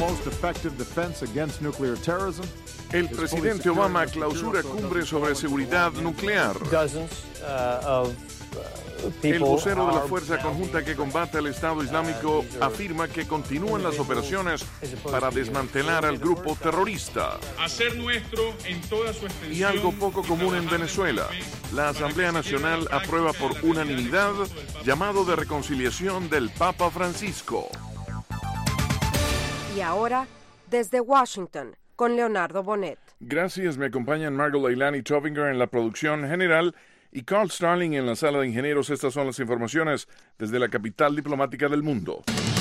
El presidente Obama clausura cumbre sobre seguridad nuclear. El vocero de la Fuerza Conjunta que combate al Estado Islámico afirma que continúan las operaciones para desmantelar al grupo terrorista. Hacer nuestro en toda su extensión. Y algo poco común en Venezuela. La Asamblea Nacional aprueba por unanimidad llamado de reconciliación del Papa Francisco. Y ahora, desde Washington, con Leonardo Bonet. Gracias, me acompañan Margot Leilani Tovinger en la producción general y Carl Starling en la sala de ingenieros. Estas son las informaciones desde la capital diplomática del mundo.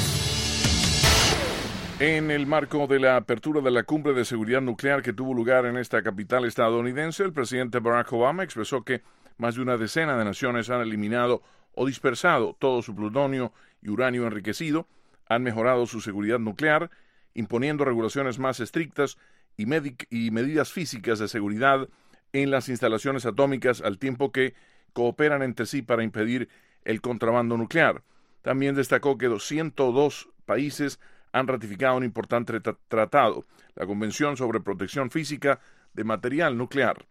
En el marco de la apertura de la cumbre de seguridad nuclear que tuvo lugar en esta capital estadounidense, el presidente Barack Obama expresó que más de una decena de naciones han eliminado o dispersado todo su plutonio y uranio enriquecido, han mejorado su seguridad nuclear, imponiendo regulaciones más estrictas y medidas físicas de seguridad en las instalaciones atómicas al tiempo que cooperan entre sí para impedir el contrabando nuclear. También destacó que 102 países han ratificado un importante tratado, la Convención sobre Protección Física de Material Nuclear.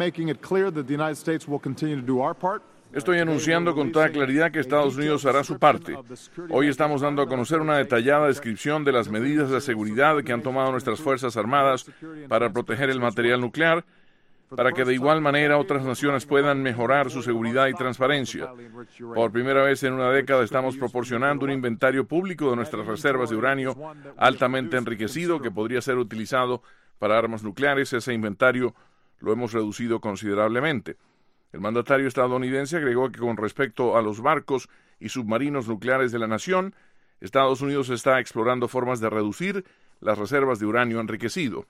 Estoy anunciando con toda claridad que Estados Unidos hará su parte. Hoy estamos dando a conocer una detallada descripción de las medidas de seguridad que han tomado nuestras Fuerzas Armadas para proteger el material nuclear, para que de igual manera otras naciones puedan mejorar su seguridad y transparencia. Por primera vez en una década estamos proporcionando un inventario público de nuestras reservas de uranio altamente enriquecido que podría ser utilizado para armas nucleares. Ese inventario lo hemos reducido considerablemente. El mandatario estadounidense agregó que con respecto a los barcos y submarinos nucleares de la nación, Estados Unidos está explorando formas de reducir las reservas de uranio enriquecido.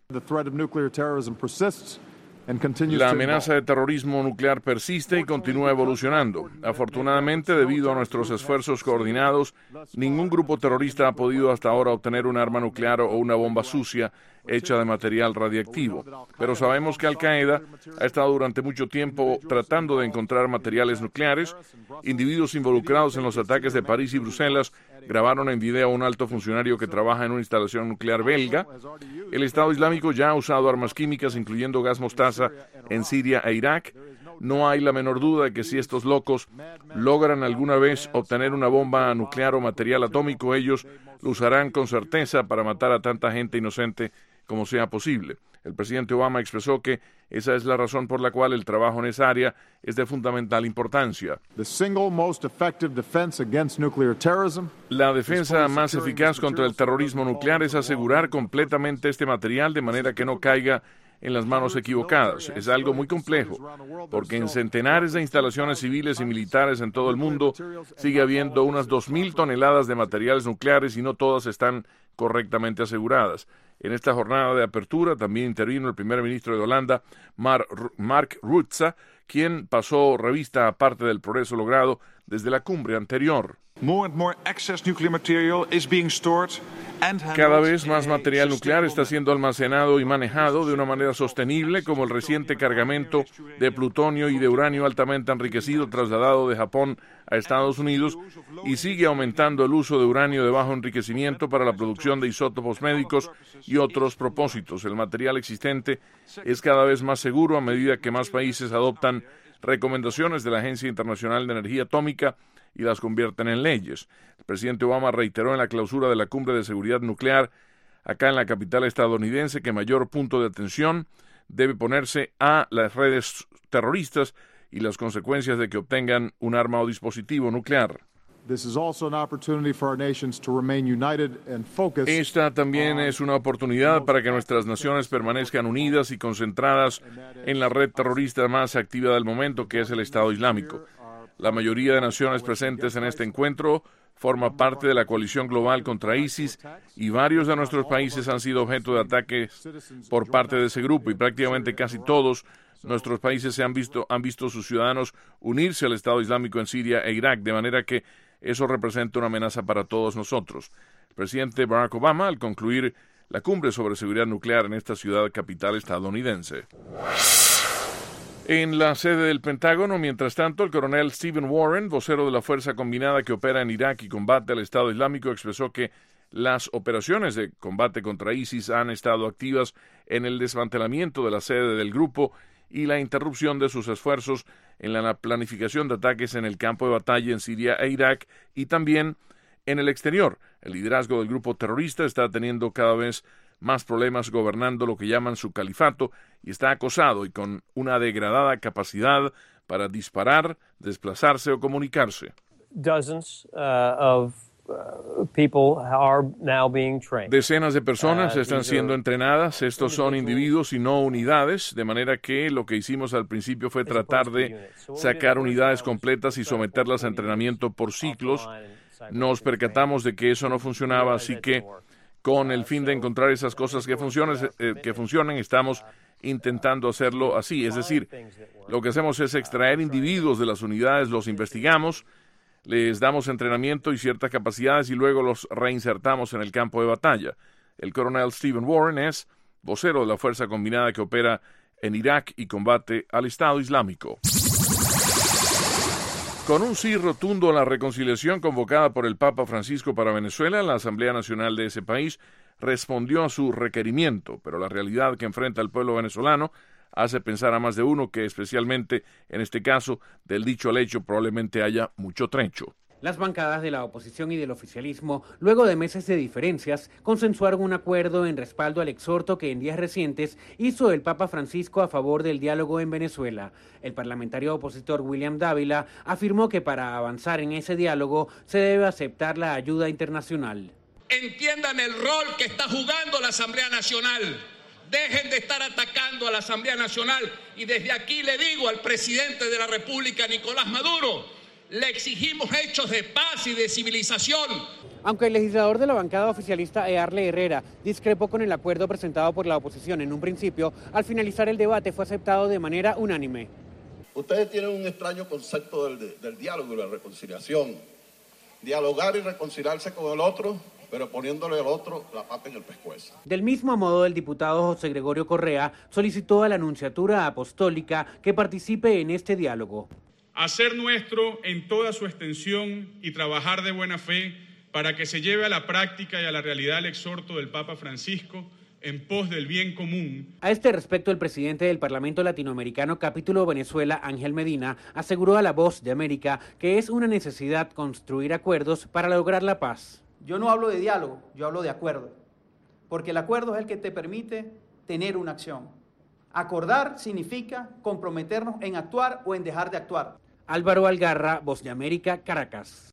La amenaza de terrorismo nuclear persiste y continúa evolucionando. Afortunadamente, debido a nuestros esfuerzos coordinados, ningún grupo terrorista ha podido hasta ahora obtener un arma nuclear o una bomba sucia hecha de material radiactivo. Pero sabemos que Al-Qaeda ha estado durante mucho tiempo tratando de encontrar materiales nucleares. Individuos involucrados en los ataques de París y Bruselas grabaron en video a un alto funcionario que trabaja en una instalación nuclear belga. El Estado Islámico ya ha usado armas químicas, incluyendo gas mostaza, en Siria e Irak. No hay la menor duda de que si estos locos logran alguna vez obtener una bomba nuclear o material atómico, ellos lo usarán con certeza para matar a tanta gente inocente como sea posible. El presidente Obama expresó que esa es la razón por la cual el trabajo en esa área es de fundamental importancia. La defensa más eficaz contra el terrorismo nuclear es asegurar completamente este material de manera que no caiga en las manos equivocadas. Es algo muy complejo, porque en centenares de instalaciones civiles y militares en todo el mundo sigue habiendo unas 2.000 toneladas de materiales nucleares y no todas están correctamente aseguradas. En esta jornada de apertura también intervino el primer ministro de Holanda, Mark Rutte, quien pasó revista a parte del progreso logrado desde la cumbre anterior. Cada vez más material nuclear está siendo almacenado y manejado de una manera sostenible, como el reciente cargamento de plutonio y de uranio altamente enriquecido trasladado de Japón a Estados Unidos, y sigue aumentando el uso de uranio de bajo enriquecimiento para la producción de isótopos médicos y otros propósitos. El material existente es cada vez más seguro a medida que más países adoptan recomendaciones de la Agencia Internacional de Energía Atómica y las convierten en leyes. El presidente Obama reiteró en la clausura de la Cumbre de Seguridad Nuclear acá en la capital estadounidense que mayor punto de atención debe ponerse a las redes terroristas y las consecuencias de que obtengan un arma o dispositivo nuclear. Esta también es una oportunidad para que nuestras naciones permanezcan unidas y concentradas en la red terrorista más activa del momento, que es el Estado Islámico. La mayoría de naciones presentes en este encuentro forma parte de la coalición global contra ISIS y varios de nuestros países han sido objeto de ataques por parte de ese grupo, y prácticamente casi todos nuestros países han visto sus ciudadanos unirse al Estado Islámico en Siria e Irak, de manera que eso representa una amenaza para todos nosotros. El presidente Barack Obama, al concluir la cumbre sobre seguridad nuclear en esta ciudad capital estadounidense. En la sede del Pentágono, mientras tanto, el coronel Stephen Warren, vocero de la fuerza combinada que opera en Irak y combate al Estado Islámico, expresó que Las operaciones de combate contra ISIS han estado activas en el desmantelamiento de la sede del grupo y la interrupción de sus esfuerzos en la planificación de ataques en el campo de batalla en Siria e Irak y también en el exterior. El liderazgo del grupo terrorista está teniendo cada vez más problemas gobernando lo que llaman su califato y está acosado y con una degradada capacidad para disparar, desplazarse o comunicarse. Dozens of people are now being trained. Decenas de personas están siendo entrenadas. Estos son individuos y no unidades, de manera que lo que hicimos al principio fue tratar de sacar unidades completas y someterlas a entrenamiento por ciclos. Nos percatamos de que eso no funcionaba, así que con el fin de encontrar esas cosas que funcionen, estamos intentando hacerlo así. Es decir, lo que hacemos es extraer individuos de las unidades, los investigamos, les damos entrenamiento y ciertas capacidades y luego los reinsertamos en el campo de batalla. El coronel Stephen Warren es vocero de la fuerza combinada que opera en Irak y combate al Estado Islámico. Con un sí rotundo a la reconciliación convocada por el Papa Francisco para Venezuela, la Asamblea Nacional de ese país respondió a su requerimiento, pero la realidad que enfrenta el pueblo venezolano hace pensar a más de uno que, especialmente en este caso, del dicho al hecho probablemente haya mucho trecho. Las bancadas de la oposición y del oficialismo, luego de meses de diferencias, consensuaron un acuerdo en respaldo al exhorto que en días recientes hizo el Papa Francisco a favor del diálogo en Venezuela. El parlamentario opositor William Dávila afirmó que para avanzar en ese diálogo se debe aceptar la ayuda internacional. Entiendan el rol que está jugando la Asamblea Nacional. Dejen de estar atacando a la Asamblea Nacional. Y desde aquí le digo al presidente de la República, Nicolás Maduro, le exigimos hechos de paz y de civilización. Aunque el legislador de la bancada oficialista Earle Herrera discrepó con el acuerdo presentado por la oposición en un principio, al finalizar el debate fue aceptado de manera unánime. Ustedes tienen un extraño concepto del diálogo y la reconciliación. Dialogar y reconciliarse con el otro, pero poniéndole al otro la pata en el pescuezo. Del mismo modo, el diputado José Gregorio Correa solicitó a la Nunciatura Apostólica que participe en este diálogo. Hacer nuestro en toda su extensión y trabajar de buena fe para que se lleve a la práctica y a la realidad el exhorto del Papa Francisco en pos del bien común. A este respecto, el presidente del Parlamento Latinoamericano Capítulo Venezuela, Ángel Medina, aseguró a La Voz de América que es una necesidad construir acuerdos para lograr la paz. Yo no hablo de diálogo, yo hablo de acuerdo, porque el acuerdo es el que te permite tener una acción. Acordar significa comprometernos en actuar o en dejar de actuar. Álvaro Algarra, Voz de América, Caracas.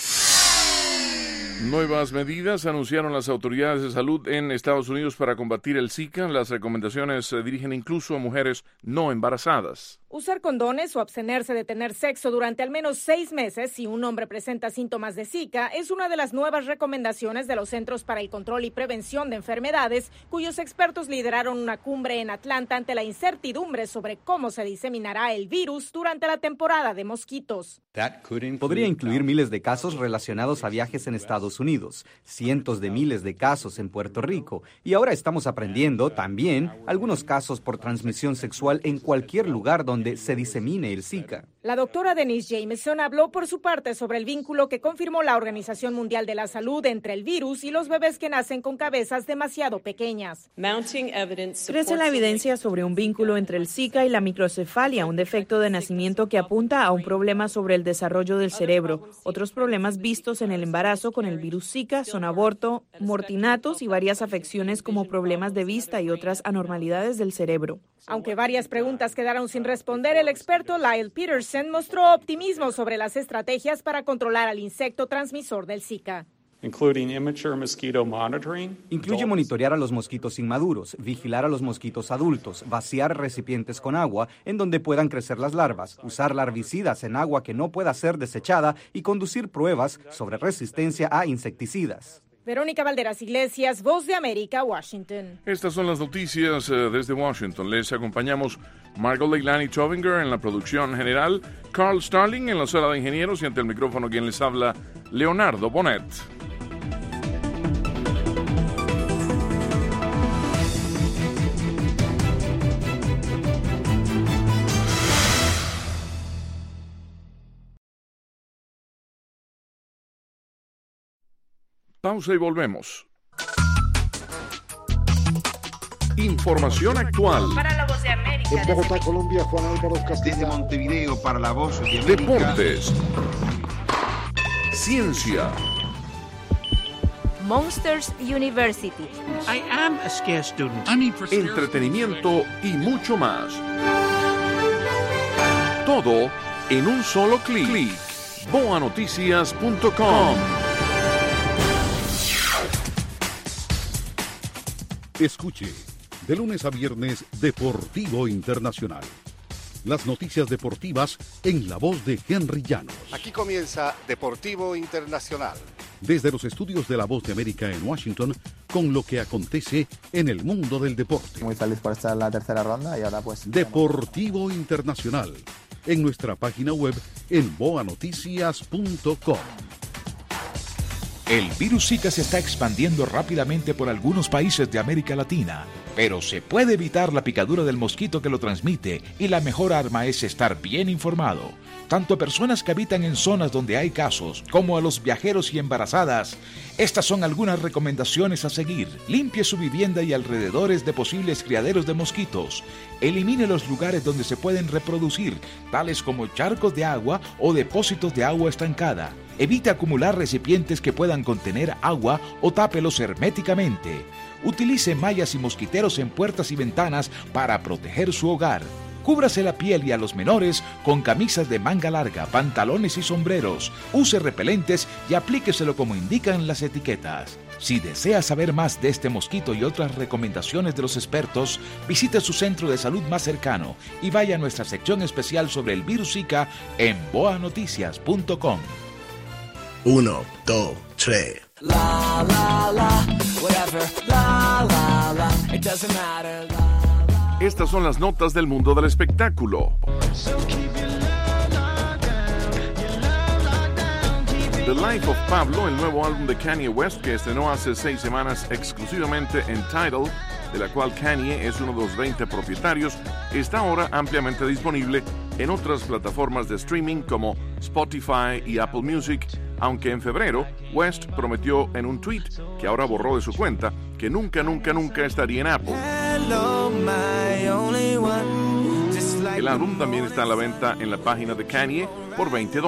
Nuevas medidas anunciaron las autoridades de salud en Estados Unidos para combatir el Zika. Las recomendaciones se dirigen incluso a mujeres no embarazadas. Usar condones o abstenerse de tener sexo durante al menos 6 meses si un hombre presenta síntomas de Zika es una de las nuevas recomendaciones de los Centros para el Control y Prevención de Enfermedades, cuyos expertos lideraron una cumbre en Atlanta ante la incertidumbre sobre cómo se diseminará el virus durante la temporada de mosquitos. Podría incluir miles de casos relacionados a viajes en Estados Unidos, cientos de miles de casos en Puerto Rico, y ahora estamos aprendiendo también algunos casos por transmisión sexual en cualquier lugar donde se disemine el Zika. La doctora Denise Jameson habló por su parte sobre el vínculo que confirmó la Organización Mundial de la Salud entre el virus y los bebés que nacen con cabezas demasiado pequeñas. Crece la evidencia sobre un vínculo entre el Zika y la microcefalia, un defecto de nacimiento que apunta a un problema sobre el desarrollo del cerebro. Otros problemas vistos en el embarazo con el virus Zika son aborto, mortinatos y varias afecciones como problemas de vista y otras anormalidades del cerebro. Aunque varias preguntas quedaron sin responder, el experto Lyle Peterson mostró optimismo sobre las estrategias para controlar al insecto transmisor del Zika. Incluye monitorear a los mosquitos inmaduros, vigilar a los mosquitos adultos, vaciar recipientes con agua en donde puedan crecer las larvas, usar larvicidas en agua que no pueda ser desechada y conducir pruebas sobre resistencia a insecticidas. Verónica Valderas Iglesias, Voz de América, Washington. Estas son las noticias desde Washington. Les acompañamos Margot Leilani Tovinger en la producción general, Carl Starling en la sala de ingenieros y ante el micrófono quien les habla, Leonardo Bonet. Pausa y volvemos. Información actual. Para La Voz de América. En Bogotá, Colombia, Juan Álvaro Castillo. Desde Montevideo para La Voz de América. Deportes. Ciencia. Monsters University. I am a scarce student. Entretenimiento y mucho más. Todo en un solo clic. boanoticias.com. Escuche, de lunes a viernes, Deportivo Internacional. Las noticias deportivas en la voz de Henry Llanos. Aquí comienza Deportivo Internacional. Desde los estudios de La Voz de América en Washington, con lo que acontece en el mundo del deporte. Muy feliz por estar en la tercera ronda y ahora pues... Deportivo Internacional, en nuestra página web en boanoticias.com. El virus Zika se está expandiendo rápidamente por algunos países de América Latina, pero se puede evitar la picadura del mosquito que lo transmite y la mejor arma es estar bien informado. Tanto a personas que habitan en zonas donde hay casos, como a los viajeros y embarazadas. Estas son algunas recomendaciones a seguir. Limpie su vivienda y alrededores de posibles criaderos de mosquitos. Elimine los lugares donde se pueden reproducir, tales como charcos de agua o depósitos de agua estancada. Evite acumular recipientes que puedan contener agua o tápelos herméticamente. Utilice mallas y mosquiteros en puertas y ventanas para proteger su hogar. Cúbrase la piel y a los menores con camisas de manga larga, pantalones y sombreros. Use repelentes y aplíqueselo como indican las etiquetas. Si desea saber más de este mosquito y otras recomendaciones de los expertos, visite su centro de salud más cercano y vaya a nuestra sección especial sobre el virus Zika en boanoticias.com. 1, 2, 3. La la la, whatever. La la la, it doesn't matter. Estas son las notas del mundo del espectáculo. The Life of Pablo, el nuevo álbum de Kanye West que estrenó hace 6 semanas exclusivamente en Tidal, de la cual Kanye es uno de los 20 propietarios, está ahora ampliamente disponible en otras plataformas de streaming como Spotify y Apple Music, aunque en febrero West prometió en un tweet, que ahora borró de su cuenta, que nunca estaría en Apple. El álbum también está a la venta en la página de Kanye por $20.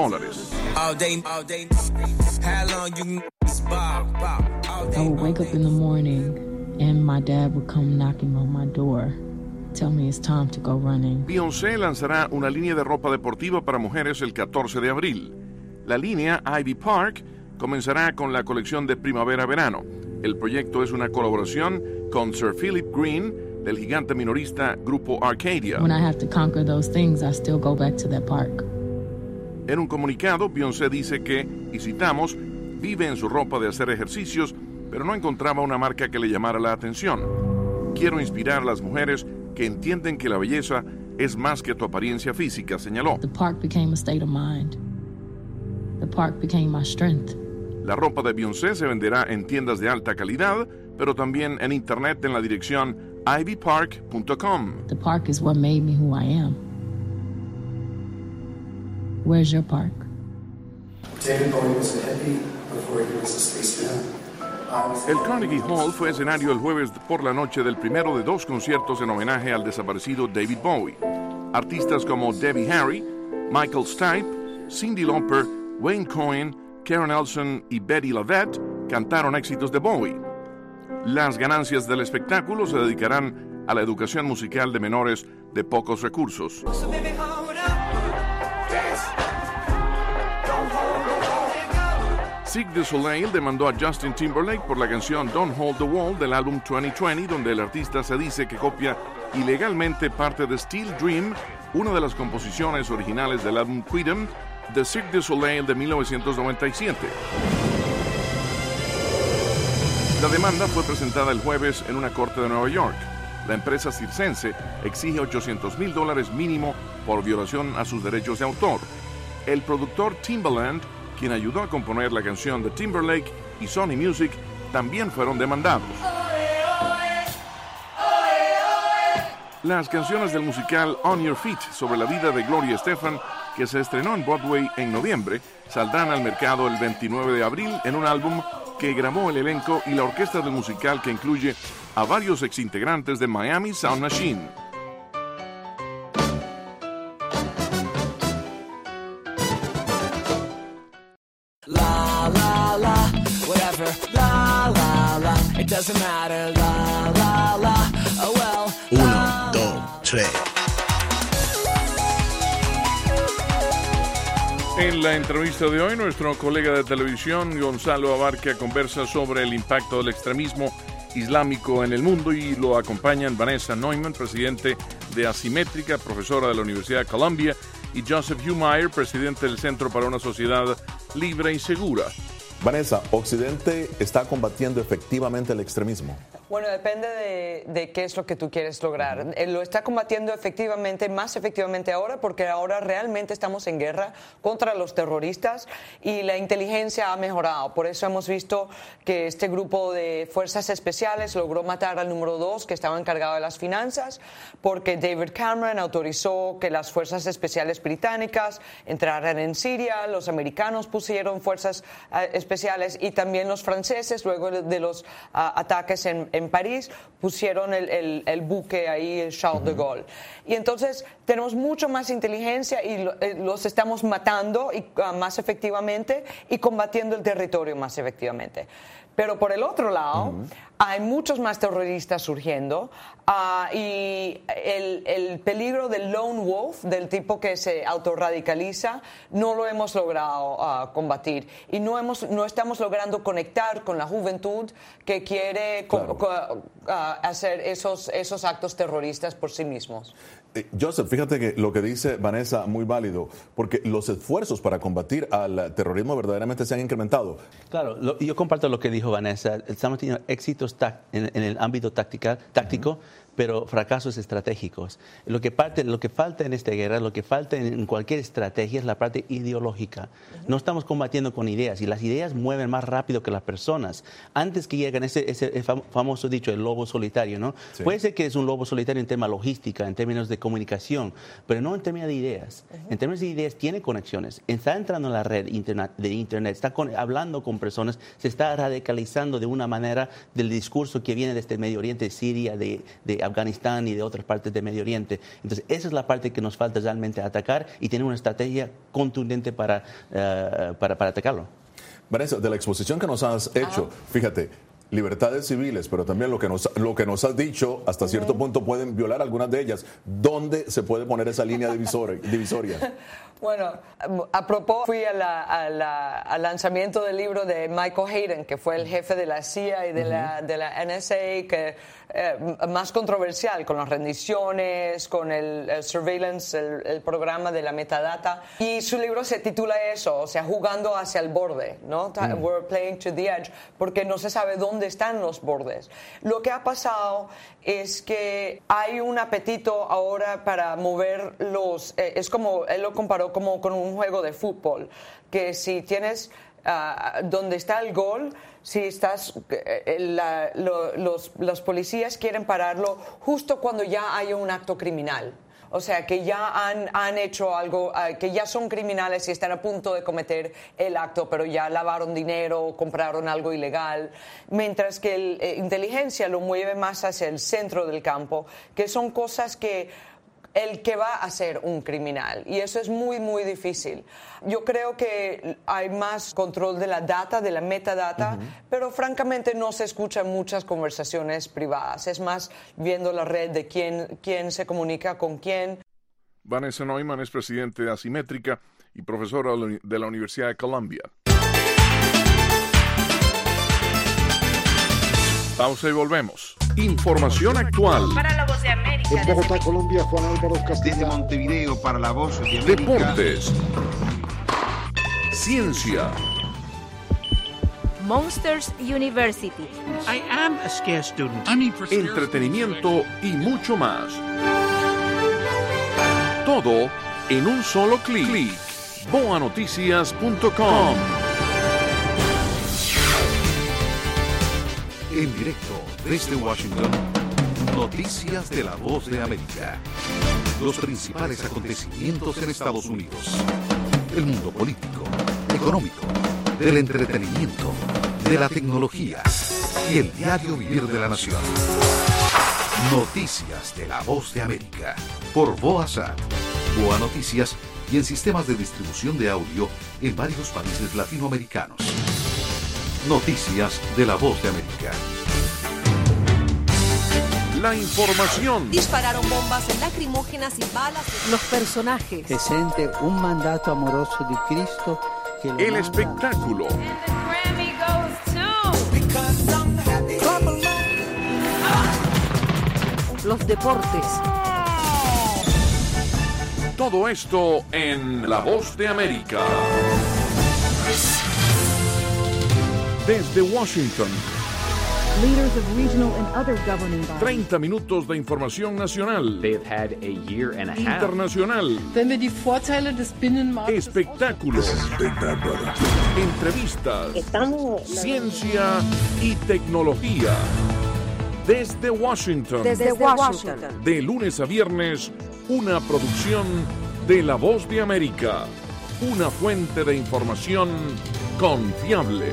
I would wake up in the morning and my dad would come knocking on my door. Tell me it's time to go running. Beyoncé lanzará una línea de ropa deportiva para mujeres el 14 de abril. La línea Ivy Park comenzará con la colección de primavera-verano. El proyecto es una colaboración con Sir Philip Green del gigante minorista Grupo Arcadia. When I have to conquer those things, I still go back to that park. En un comunicado, Beyoncé dice que, y citamos, vive en su ropa de hacer ejercicios, pero no encontraba una marca que le llamara la atención. Quiero inspirar a las mujeres que entienden que la belleza es más que tu apariencia física, señaló. The park became a state of mind. The park became my strength. La ropa de Beyoncé se venderá en tiendas de alta calidad, pero también en internet en la dirección ivypark.com. The park is what made me who I am. Where's your park? David Bowie was a hippie before he was a spaceman. El Carnegie Hall fue escenario el jueves por la noche del primero de 2 conciertos en homenaje al desaparecido David Bowie. Artistas como Debbie Harry, Michael Stipe, Cyndi Lauper, Wayne Coyne, Karen Elson y Betty LaVette cantaron éxitos de Bowie. Las ganancias del espectáculo se dedicarán a la educación musical de menores de pocos recursos. Cirque du Soleil demandó a Justin Timberlake por la canción Don't Hold the Wall del álbum 2020, donde el artista se dice que copia ilegalmente parte de Steel Dream, una de las composiciones originales del álbum Queendom de Cirque du Soleil de 1997. La demanda fue presentada el jueves en una corte de Nueva York. La empresa circense exige $800,000 mínimo por violación a sus derechos de autor. El productor Timbaland, quien ayudó a componer la canción de Timberlake, y Sony Music también fueron demandados. Las canciones del musical On Your Feet sobre la vida de Gloria Estefan que se estrenó en Broadway en noviembre, saldrán al mercado el 29 de abril en un álbum que grabó el elenco y la orquesta del musical, que incluye a varios exintegrantes de Miami Sound Machine. La la la, whatever. La la la, it doesn't matter. La la la, oh well. 1, 2, 3. En la entrevista de hoy, nuestro colega de televisión, Gonzalo Abarca, conversa sobre el impacto del extremismo islámico en el mundo, y lo acompañan Vanessa Neumann, presidente de Asimétrica, profesora de la Universidad de Columbia, y Joseph Humire, presidente del Centro para una Sociedad Libre y Segura. Vanessa, ¿Occidente está combatiendo efectivamente el extremismo? Bueno, depende de qué es lo que tú quieres lograr. Lo está combatiendo efectivamente, más efectivamente ahora, porque ahora realmente estamos en guerra contra los terroristas y la inteligencia ha mejorado. Por eso hemos visto que este grupo de fuerzas especiales logró matar al número 2, que estaba encargado de las finanzas, porque David Cameron autorizó que las fuerzas especiales británicas entraran en Siria, los americanos pusieron fuerzas especiales y también los franceses, luego de los ataques en París, pusieron el buque ahí, el Charles de Gaulle. Y entonces tenemos mucho más inteligencia y los estamos matando más efectivamente y combatiendo el territorio más efectivamente. Pero por el otro lado, hay muchos más terroristas surgiendo y el peligro del lone wolf, del tipo que se autorradicaliza, no lo hemos logrado combatir. Y no estamos logrando conectar con la juventud que quiere hacer esos actos terroristas por sí mismos. Joseph, fíjate que lo que dice Vanessa, muy válido, porque los esfuerzos para combatir al terrorismo verdaderamente se han incrementado. Claro, yo comparto lo que dijo Vanessa. Estamos teniendo éxitos en el ámbito táctico, pero fracasos estratégicos. Lo que falta en esta guerra, lo que falta en cualquier estrategia es la parte ideológica. No estamos combatiendo con ideas, y las ideas mueven más rápido que las personas. Antes que lleguen ese famoso dicho, el lobo solitario, ¿no? Sí. Puede ser que es un lobo solitario en tema logística, en términos de comunicación, pero no en términos de ideas. En términos de ideas tiene conexiones. Está entrando en la red de Internet, está hablando con personas, se está radicalizando de una manera del discurso que viene desde el Medio Oriente, de Siria, de Afganistán y de otras partes del Medio Oriente. Entonces, esa es la parte que nos falta realmente atacar y tener una estrategia contundente para atacarlo. Vanessa, de la exposición que nos has hecho, fíjate, libertades civiles, pero también lo que nos has dicho, hasta cierto punto pueden violar algunas de ellas. ¿Dónde se puede poner esa línea divisoria? Bueno, a propósito, fui al lanzamiento del libro de Michael Hayden, que fue el jefe de la CIA y de la NSA, que más controversial, con las rendiciones, con el surveillance, el programa de la metadata. Y su libro se titula eso, o sea, jugando hacia el borde, ¿no? We're playing to the edge, porque no se sabe dónde están los bordes. Lo que ha pasado es que hay un apetito ahora para mover es como, él lo comparó como con un juego de fútbol, que si tienes donde está el gol, si estás los policías quieren pararlo justo cuando ya hay un acto criminal. O sea, que ya han hecho algo, que ya son criminales y están a punto de cometer el acto, pero ya lavaron dinero, compraron algo ilegal. Mientras que la inteligencia lo mueve más hacia el centro del campo, que son cosas que el que va a ser un criminal. Y eso es muy, muy difícil. Yo creo que hay más control de la data, de la metadata, pero francamente no se escuchan muchas conversaciones privadas. Es más viendo la red de quién se comunica con quién. Vanessa Neumann es presidente de Asimétrica y profesora de la Universidad de Columbia. Pausa y volvemos. Información actual. Para la Voz de América. En Bogotá, Colombia, Juan Álvaro Castillo. Desde Montevideo para la Voz de América. Deportes. Ciencia. Monsters University. I am a scarce student. Entretenimiento y mucho más. Todo en un solo clic. boanoticias.com. En directo desde Washington, Noticias de la Voz de América. Los principales acontecimientos en Estados Unidos. El mundo político, económico, del entretenimiento, de la tecnología y el diario vivir de la nación. Noticias de la Voz de América. Por Boa-Sat, Boa Noticias y en sistemas de distribución de audio en varios países latinoamericanos. Noticias de la Voz de América. La información. Dispararon bombas lacrimógenas y balas. Los personajes. Se siente un mandato amoroso de Cristo. Que lo el manda. Espectáculo. Los deportes. Todo esto en La Voz de América. Desde Washington. Leaders of regional and other governing bodies. 30 minutos de información nacional. They've had a year and a half. Internacional. Wenn wir die Vorteile des Binnenmarktes. Espectáculos. Entrevistas. Ciencia y tecnología. Desde Washington. De lunes a viernes, una producción de La Voz de América. Una fuente de información confiable.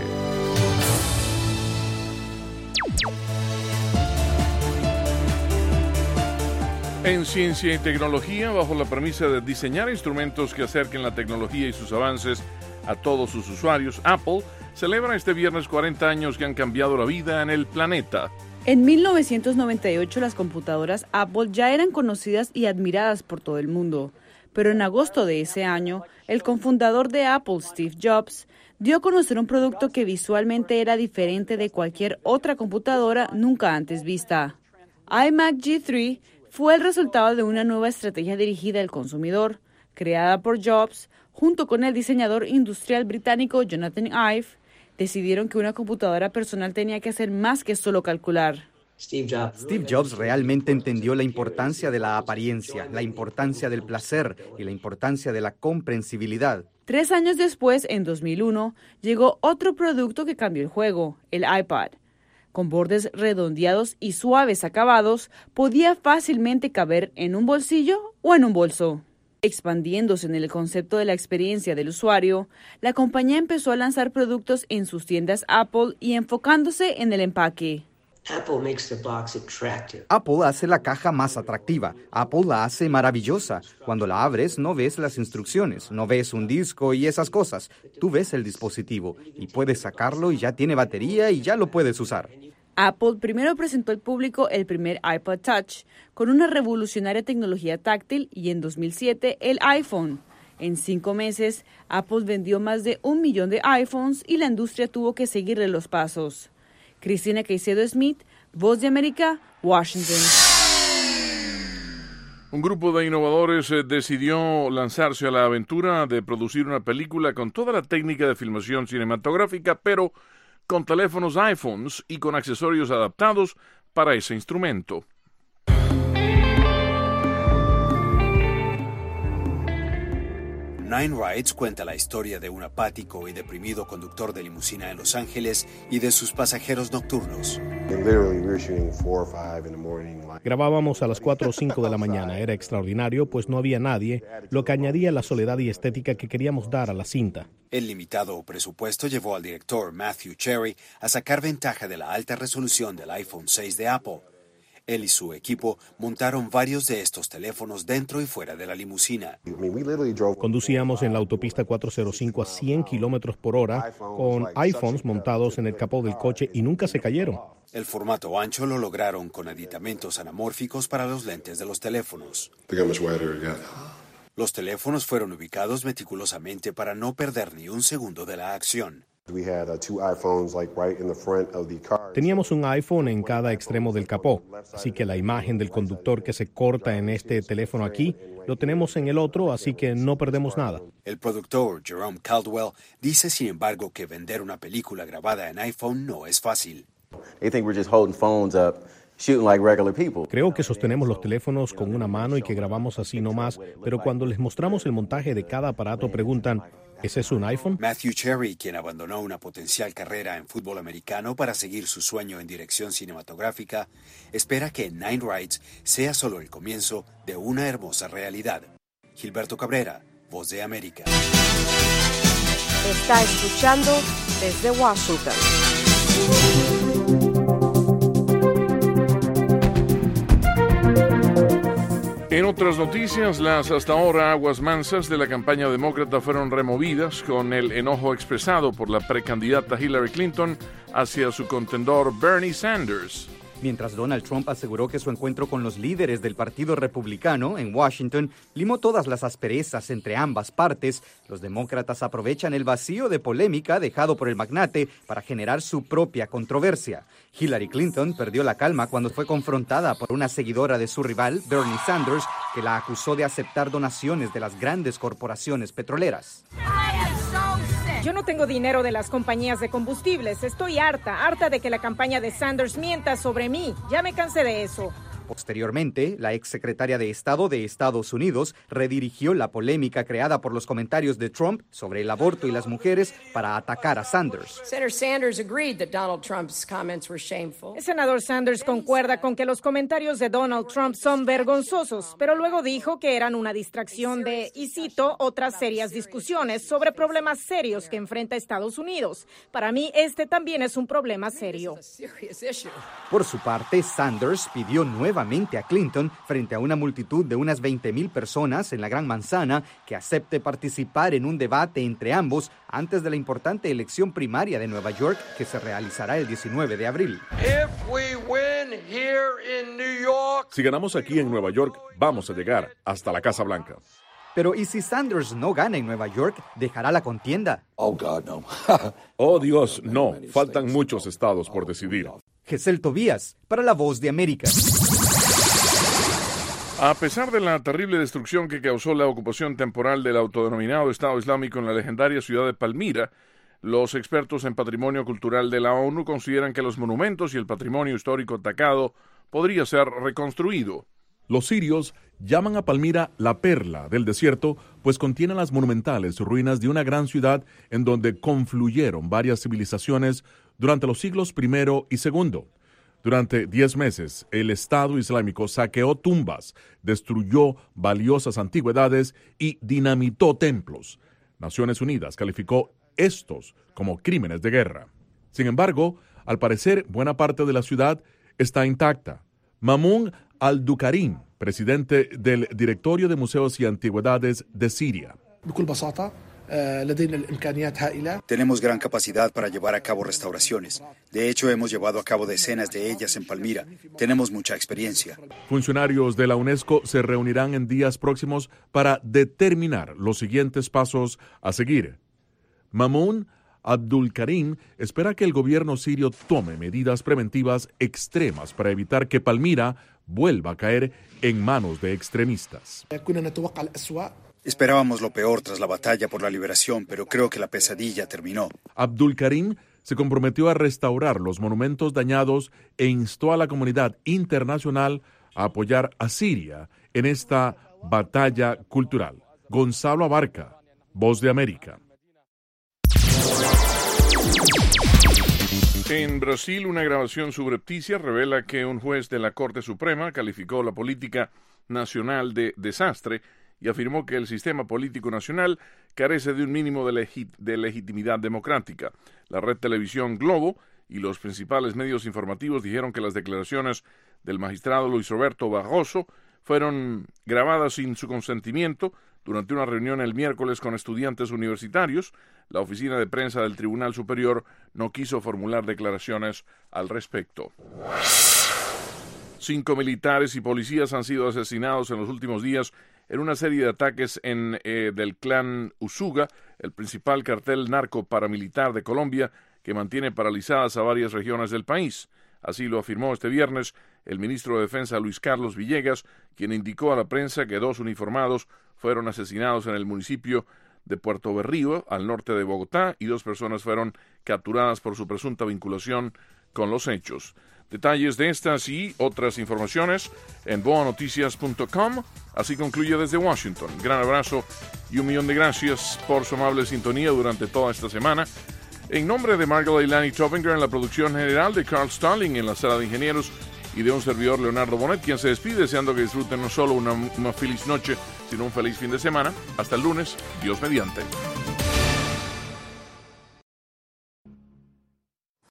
En ciencia y tecnología, bajo la premisa de diseñar instrumentos que acerquen la tecnología y sus avances a todos sus usuarios, Apple celebra este viernes 40 años que han cambiado la vida en el planeta. En 1998 las computadoras Apple ya eran conocidas y admiradas por todo el mundo, pero en agosto de ese año, el cofundador de Apple, Steve Jobs, dio a conocer un producto que visualmente era diferente de cualquier otra computadora nunca antes vista. iMac G3 fue el resultado de una nueva estrategia dirigida al consumidor, creada por Jobs, junto con el diseñador industrial británico Jonathan Ive. Decidieron que una computadora personal tenía que hacer más que solo calcular. Steve Jobs realmente entendió la importancia de la apariencia, la importancia del placer y la importancia de la comprensibilidad. 3 años después, en 2001, llegó otro producto que cambió el juego, el iPad. Con bordes redondeados y suaves acabados, podía fácilmente caber en un bolsillo o en un bolso. Expandiéndose en el concepto de la experiencia del usuario, la compañía empezó a lanzar productos en sus tiendas Apple y enfocándose en el empaque. Apple hace la caja más atractiva. Apple la hace maravillosa. Cuando la abres, no ves las instrucciones, no ves un disco y esas cosas. Tú ves el dispositivo y puedes sacarlo y ya tiene batería y ya lo puedes usar. Apple primero presentó al público el primer iPod Touch con una revolucionaria tecnología táctil y en 2007 el iPhone. En 5 meses, Apple vendió más de 1 millón de iPhones y la industria tuvo que seguirle los pasos. Cristina Caicedo Smith, Voz de América, Washington. Un grupo de innovadores decidió lanzarse a la aventura de producir una película con toda la técnica de filmación cinematográfica, pero con teléfonos iPhones y con accesorios adaptados para ese instrumento. Nine Rides cuenta la historia de un apático y deprimido conductor de limusina en Los Ángeles y de sus pasajeros nocturnos. Grabábamos a las 4 o 5 de la mañana. Era extraordinario, pues no había nadie, lo que añadía la soledad y estética que queríamos dar a la cinta. El limitado presupuesto llevó al director Matthew Cherry a sacar ventaja de la alta resolución del iPhone 6 de Apple. Él y su equipo montaron varios de estos teléfonos dentro y fuera de la limusina. Conducíamos en la autopista 405 a 100 kilómetros por hora con iPhones montados en el capó del coche y nunca se cayeron. El formato ancho lo lograron con aditamentos anamórficos para los lentes de los teléfonos. Los teléfonos fueron ubicados meticulosamente para no perder ni un segundo de la acción. Teníamos un iPhone en cada extremo del capó, así que la imagen del conductor que se corta en este teléfono aquí, lo tenemos en el otro, así que no perdemos nada. El productor Jerome Caldwell dice, sin embargo, que vender una película grabada en iPhone no es fácil. Creo que sostenemos los teléfonos con una mano y que grabamos así nomás, pero cuando les mostramos el montaje de cada aparato preguntan, ¿Ese es un iPhone? Matthew Cherry, quien abandonó una potencial carrera en fútbol americano para seguir su sueño en dirección cinematográfica, espera que Nine Rides sea solo el comienzo de una hermosa realidad. Gilberto Cabrera, Voz de América. Está escuchando desde Washington. En otras noticias, las hasta ahora aguas mansas de la campaña demócrata fueron removidas con el enojo expresado por la precandidata Hillary Clinton hacia su contendor Bernie Sanders. Mientras Donald Trump aseguró que su encuentro con los líderes del Partido Republicano en Washington limó todas las asperezas entre ambas partes, los demócratas aprovechan el vacío de polémica dejado por el magnate para generar su propia controversia. Hillary Clinton perdió la calma cuando fue confrontada por una seguidora de su rival, Bernie Sanders, que la acusó de aceptar donaciones de las grandes corporaciones petroleras. Yo no tengo dinero de las compañías de combustibles. Estoy harta de que la campaña de Sanders mienta sobre mí. Ya me cansé de eso. Posteriormente, la exsecretaria de Estado de Estados Unidos redirigió la polémica creada por los comentarios de Trump sobre el aborto y las mujeres para atacar a Sanders. El senador Sanders concuerda con que los comentarios de Donald Trump son vergonzosos, pero luego dijo que eran una distracción de, y cito, otras serias discusiones sobre problemas serios que enfrenta Estados Unidos. Para mí, este también es un problema serio. Por su parte, Sanders pidió nuevamente a Clinton, frente a una multitud de unas 20,000 personas en la Gran Manzana, que acepte participar en un debate entre ambos antes de la importante elección primaria de Nueva York que se realizará el 19 de abril. Si ganamos aquí en Nueva York, vamos a llegar hasta la Casa Blanca. Pero ¿y si Sanders no gana en Nueva York? ¿Dejará la contienda? Oh, God, no. Oh, Dios, no. Faltan muchos estados por decidir. Gesell Tobías, para La Voz de América. A pesar de la terrible destrucción que causó la ocupación temporal del autodenominado Estado Islámico en la legendaria ciudad de Palmira, los expertos en patrimonio cultural de la ONU consideran que los monumentos y el patrimonio histórico atacado podría ser reconstruido. Los sirios llaman a Palmira la perla del desierto, pues contiene las monumentales ruinas de una gran ciudad en donde confluyeron varias civilizaciones durante los siglos I y II. Durante 10 meses, el Estado Islámico saqueó tumbas, destruyó valiosas antigüedades y dinamitó templos. Naciones Unidas calificó estos como crímenes de guerra. Sin embargo, al parecer, buena parte de la ciudad está intacta. Mamun al-Dukarim, presidente del Directorio de Museos y Antigüedades de Siria. Tenemos gran capacidad para llevar a cabo restauraciones. De hecho, hemos llevado a cabo decenas de ellas en Palmira. Tenemos mucha experiencia. Funcionarios de la UNESCO se reunirán en días próximos para determinar los siguientes pasos a seguir. Mamun Abdul Karim espera que el gobierno sirio tome medidas preventivas extremas para evitar que Palmira vuelva a caer en manos de extremistas. Esperábamos lo peor tras la batalla por la liberación, pero creo que la pesadilla terminó. Abdul Karim se comprometió a restaurar los monumentos dañados e instó a la comunidad internacional a apoyar a Siria en esta batalla cultural. Gonzalo Abarca, Voz de América. En Brasil, una grabación subrepticia revela que un juez de la Corte Suprema calificó la política nacional de desastre y afirmó que el sistema político nacional carece de un mínimo de legitimidad democrática. La red televisión Globo y los principales medios informativos dijeron que las declaraciones del magistrado Luis Roberto Barroso fueron grabadas sin su consentimiento durante una reunión el miércoles con estudiantes universitarios. La oficina de prensa del Tribunal Superior no quiso formular declaraciones al respecto. 5 militares y policías han sido asesinados en los últimos días en una serie de ataques del clan Usuga, el principal cartel narco-paramilitar de Colombia, que mantiene paralizadas a varias regiones del país. Así lo afirmó este viernes el ministro de Defensa Luis Carlos Villegas, quien indicó a la prensa que 2 uniformados fueron asesinados en el municipio de Puerto Berrío, al norte de Bogotá, y 2 personas fueron capturadas por su presunta vinculación con los hechos. Detalles de estas y otras informaciones en boanoticias.com. Así concluye desde Washington. Gran abrazo y un millón de gracias por su amable sintonía durante toda esta semana. En nombre de Margot Leilani Topinger en la producción general, de Carl Stalling en la sala de ingenieros y de un servidor Leonardo Bonet, quien se despide deseando que disfruten no solo una feliz noche, sino un feliz fin de semana. Hasta el lunes, Dios mediante.